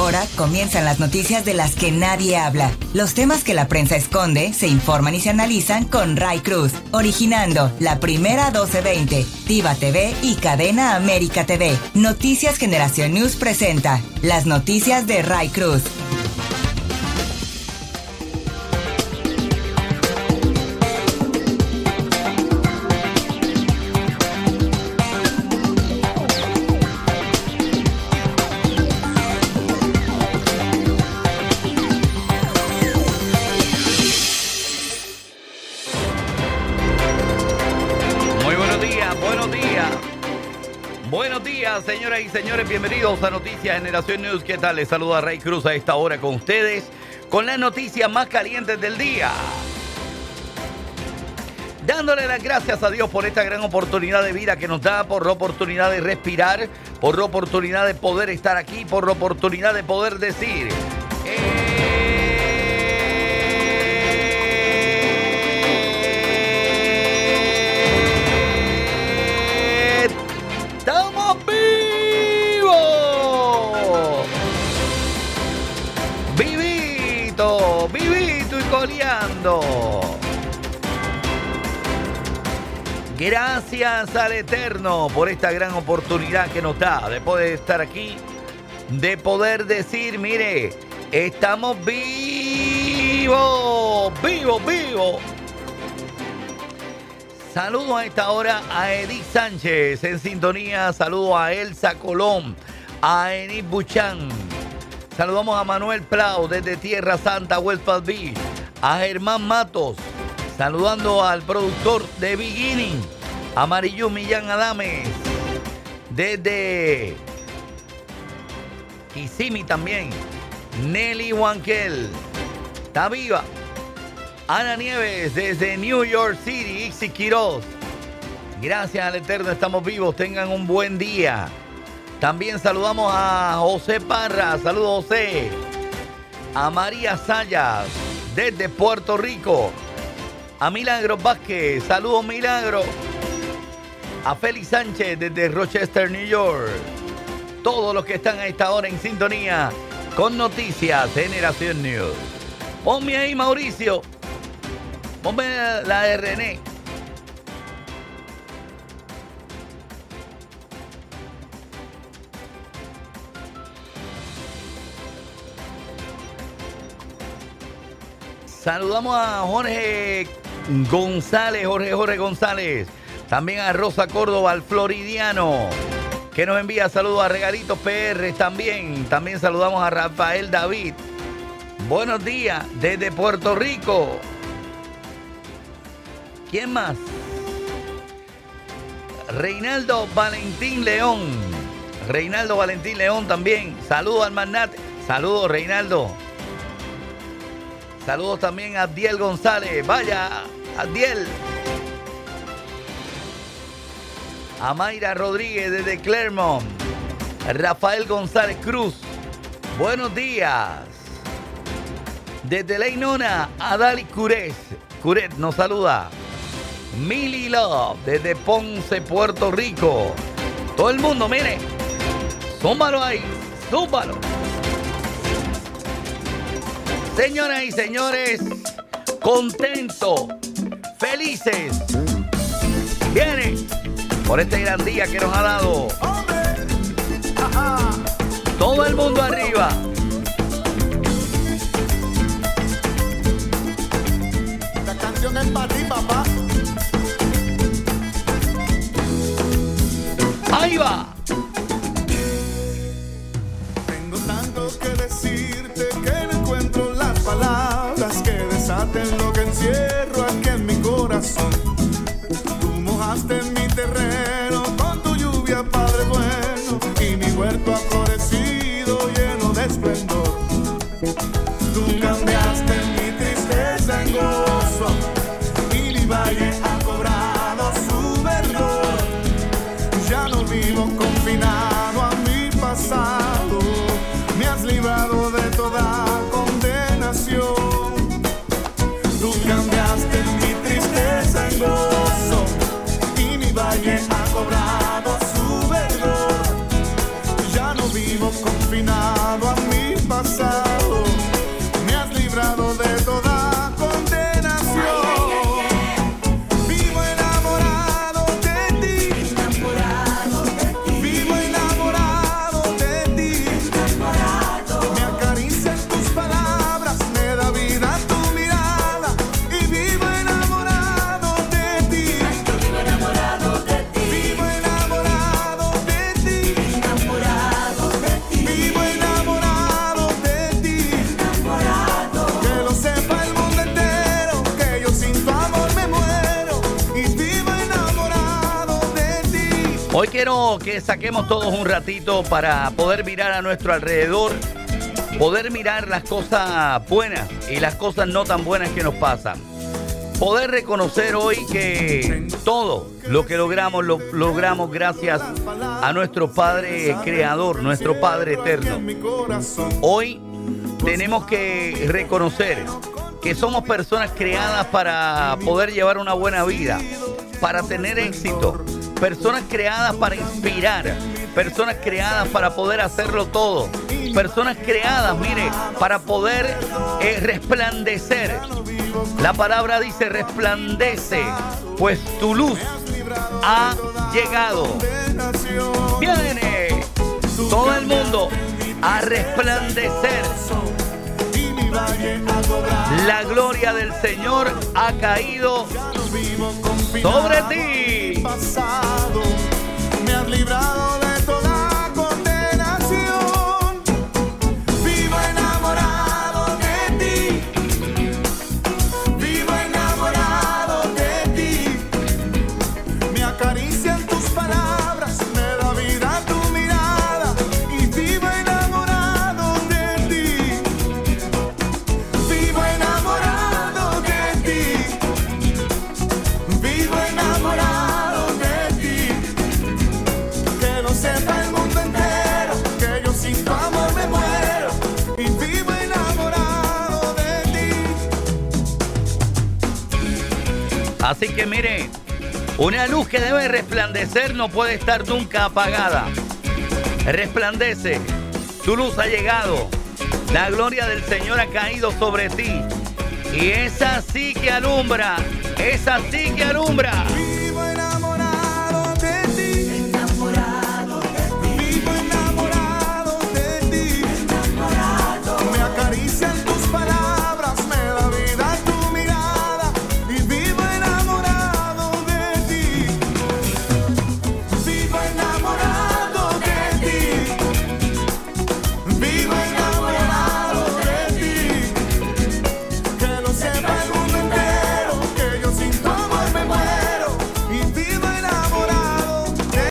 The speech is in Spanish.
hora comienzan las noticias de las que nadie habla. Los temas que la prensa esconde se informan y se analizan con Ray Cruz, originando la primera 1220, Diva TV y Cadena América TV. Noticias Generación News presenta las noticias de Ray Cruz. Señoras y señores, bienvenidos a Noticias Generación News. ¿Qué tal? Les saluda Ray Cruz a esta hora con ustedes con las noticias más calientes del día. Dándole las gracias a Dios por esta gran oportunidad de vida que nos da, por la oportunidad de respirar, por la oportunidad de poder estar aquí, por la oportunidad de poder decir... ¡Vivito y coleando! Gracias al Eterno por esta gran oportunidad que nos da de poder estar aquí, de poder decir, mire, estamos vivos, vivos. Saludo a esta hora a Edith Sánchez en sintonía, saludo a Elsa Colón, a Enid Buchan. Saludamos a Manuel Plau desde Tierra Santa, West Palm Beach. A Germán Matos. Saludando al productor de Beginning, a Mariyu Millán Adames. Desde Kissimmee también. Nelly Wankel. Está viva. Ana Nieves desde New York City, Ixi Quiroz. Gracias al Eterno, estamos vivos. Tengan un buen día. También saludamos a José Parra, saludos José. A María Sayas, desde Puerto Rico. A Milagro Vázquez, saludos Milagro. A Félix Sánchez, desde Rochester, New York. Todos los que están a esta hora en sintonía con Noticias Generación News. Ponme ahí, Mauricio. Ponme la de René. Saludamos a Jorge González. También a Rosa Córdoba, al Floridiano, que nos envía saludos a Regalitos PR también. También saludamos a Rafael David. Buenos días desde Puerto Rico. ¿Quién más? Reinaldo Valentín León también. Saludos al Magnate. Saludos, Reinaldo. Saludos también a Abdiel González. Vaya, Abdiel. A Mayra Rodríguez desde Clermont. Rafael González Cruz. Buenos días. Desde Leinona, Adali Curet nos saluda. Mili Love desde Ponce, Puerto Rico. Todo el mundo, mire. Zúmbalo ahí. Zúmbalo. Señoras y señores, contentos, felices, viene por este gran día que nos ha dado. Todo el mundo arriba. Esta canción es para ti, papá. Ahí va. Tengo tanto que decirte que no encuentro las palabras que desaten lo que encierro aquí en mi corazón. Tú mojaste mi terreno con tu lluvia, Padre bueno, y mi huerto ha florecido lleno de esplendor. Tú cambiaste mi tristeza en gozo y mi valle ha cobrado su verdor. Ya no vivo confinado a mi pasado, me has librado de toda condenación. Tú cambiaste mi tristeza en gozo y mi valle ha cobrado su verdor. Ya no vivo confinado finado a mi pasado, me has librado de toda condenación. Vivo enamorado de ti, vivo enamorado de ti. Me acarician tus palabras, me da vida tu mirada y vivo enamorado de ti. Vivo enamorado de ti, vivo enamorado de ti, vivo enamorado de ti. Que lo sepa el mundo entero, que yo sin tu amor me muero y vivo enamorado de ti. Hoy quiero que saquemos todos un ratito para poder mirar a nuestro alrededor, poder mirar las cosas buenas y las cosas no tan buenas que nos pasan. Poder reconocer hoy que todo lo que logramos, lo logramos gracias a nuestro Padre Creador, nuestro Padre Eterno. Hoy tenemos que reconocer que somos personas creadas para poder llevar una buena vida, para tener éxito, personas creadas para inspirar, personas creadas para poder hacerlo todo, personas creadas, mire, para poder resplandecer. La palabra dice resplandece, pues tu luz ha llegado. Viene todo el mundo a resplandecer. La gloria del Señor ha caído sobre ti. Me has librado de toda condenación. Vivo enamorado de ti, vivo enamorado de ti. Me acarician tus palabras, me da vida tu mirada y vivo enamorado de ti. Vivo enamorado de ti, vivo enamorado de ti. Que lo sepa el mundo entero, que yo sin tu amor me muero y vivo enamorado de ti. Así que mire, una luz que debe resplandecer no puede estar nunca apagada. Resplandece, tu luz ha llegado, la gloria del Señor ha caído sobre ti. Y esa sí que alumbra, esa sí que alumbra.